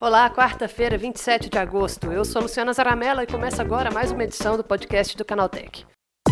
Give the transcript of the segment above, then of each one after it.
Olá, quarta-feira, 27 de agosto. Eu sou Luciana Zaramella e começa agora mais uma edição do podcast do Canaltech.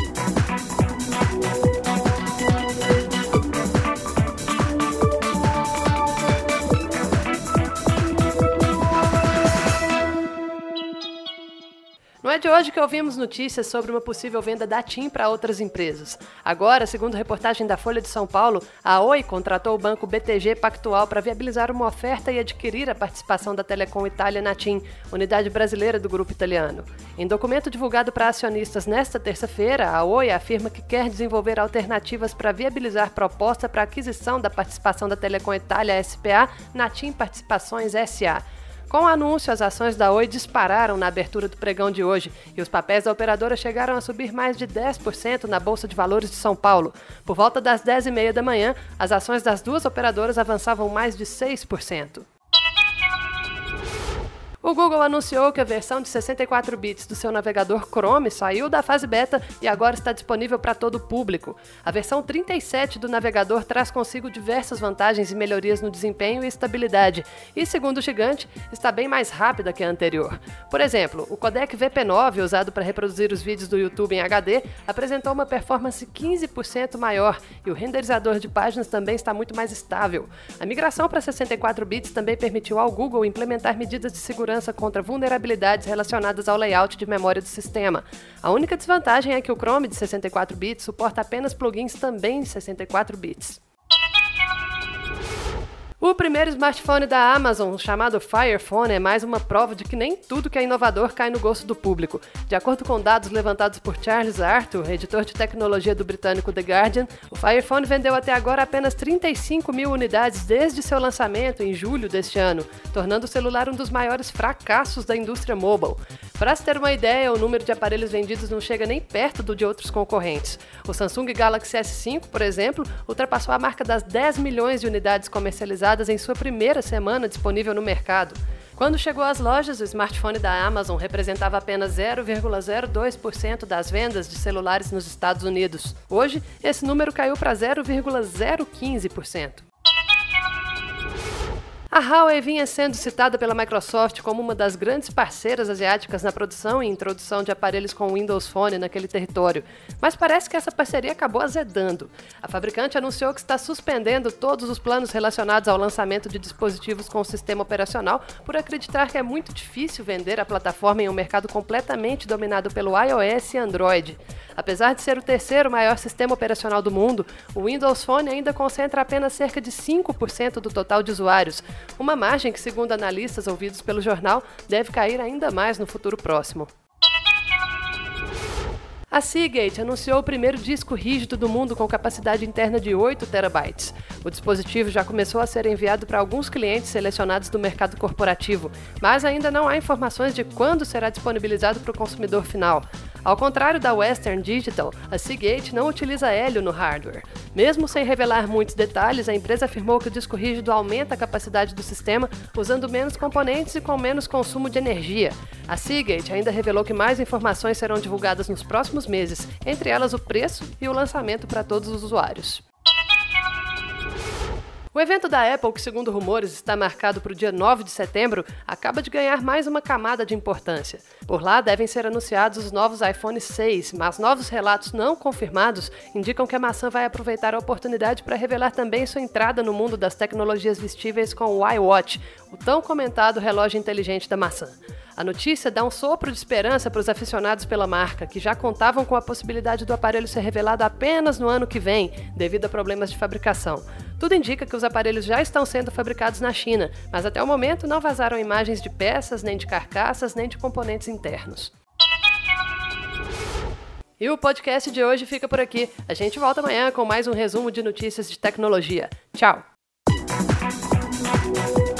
Não é de hoje que ouvimos notícias sobre uma possível venda da TIM para outras empresas. Agora, segundo reportagem da Folha de São Paulo, a Oi contratou o banco BTG Pactual para viabilizar uma oferta e adquirir a participação da Telecom Itália na TIM, unidade brasileira do grupo italiano. Em documento divulgado para acionistas nesta terça-feira, a Oi afirma que quer desenvolver alternativas para viabilizar proposta para aquisição da participação da Telecom Itália S.p.A. na TIM Participações S.A. Com o anúncio, as ações da Oi dispararam na abertura do pregão de hoje e os papéis da operadora chegaram a subir mais de 10% na Bolsa de Valores de São Paulo. Por volta das 10h30 da manhã, as ações das duas operadoras avançavam mais de 6%. O Google anunciou que a versão de 64 bits do seu navegador Chrome saiu da fase beta e agora está disponível para todo o público. A versão 37 do navegador traz consigo diversas vantagens e melhorias no desempenho e estabilidade, e, segundo o gigante, está bem mais rápida que a anterior. Por exemplo, o codec VP9, usado para reproduzir os vídeos do YouTube em HD, apresentou uma performance 15% maior e o renderizador de páginas também está muito mais estável. A migração para 64 bits também permitiu ao Google implementar medidas de segurança contra vulnerabilidades relacionadas ao layout de memória do sistema. A única desvantagem é que o Chrome de 64 bits suporta apenas plugins também de 64 bits. O primeiro smartphone da Amazon, chamado Fire Phone, é mais uma prova de que nem tudo que é inovador cai no gosto do público. De acordo com dados levantados por Charles Arthur, editor de tecnologia do britânico The Guardian, o Fire Phone vendeu até agora apenas 35 mil unidades desde seu lançamento em julho deste ano, tornando o celular um dos maiores fracassos da indústria mobile. Para se ter uma ideia, o número de aparelhos vendidos não chega nem perto do de outros concorrentes. O Samsung Galaxy S5, por exemplo, ultrapassou a marca das 10 milhões de unidades comercializadas em sua primeira semana disponível no mercado. Quando chegou às lojas, o smartphone da Amazon representava apenas 0,02% das vendas de celulares nos Estados Unidos. Hoje, esse número caiu para 0,015%. A Huawei vinha sendo citada pela Microsoft como uma das grandes parceiras asiáticas na produção e introdução de aparelhos com Windows Phone naquele território, mas parece que essa parceria acabou azedando. A fabricante anunciou que está suspendendo todos os planos relacionados ao lançamento de dispositivos com o sistema operacional por acreditar que é muito difícil vender a plataforma em um mercado completamente dominado pelo iOS e Android. Apesar de ser o terceiro maior sistema operacional do mundo, o Windows Phone ainda concentra apenas cerca de 5% do total de usuários, uma margem que, segundo analistas ouvidos pelo jornal, deve cair ainda mais no futuro próximo. A Seagate anunciou o primeiro disco rígido do mundo com capacidade interna de 8 TB. O dispositivo já começou a ser enviado para alguns clientes selecionados do mercado corporativo, mas ainda não há informações de quando será disponibilizado para o consumidor final. Ao contrário da Western Digital, a Seagate não utiliza hélio no hardware. Mesmo sem revelar muitos detalhes, a empresa afirmou que o disco rígido aumenta a capacidade do sistema usando menos componentes e com menos consumo de energia. A Seagate ainda revelou que mais informações serão divulgadas nos próximos meses, entre elas o preço e o lançamento para todos os usuários. O evento da Apple, que segundo rumores está marcado para o dia 9 de setembro, acaba de ganhar mais uma camada de importância. Por lá devem ser anunciados os novos iPhone 6, mas novos relatos não confirmados indicam que a maçã vai aproveitar a oportunidade para revelar também sua entrada no mundo das tecnologias vestíveis com o iWatch, o tão comentado relógio inteligente da maçã. A notícia dá um sopro de esperança para os aficionados pela marca, que já contavam com a possibilidade do aparelho ser revelado apenas no ano que vem, devido a problemas de fabricação. Tudo indica que os aparelhos já estão sendo fabricados na China, mas até o momento não vazaram imagens de peças, nem de carcaças, nem de componentes internos. E o podcast de hoje fica por aqui. A gente volta amanhã com mais um resumo de notícias de tecnologia. Tchau!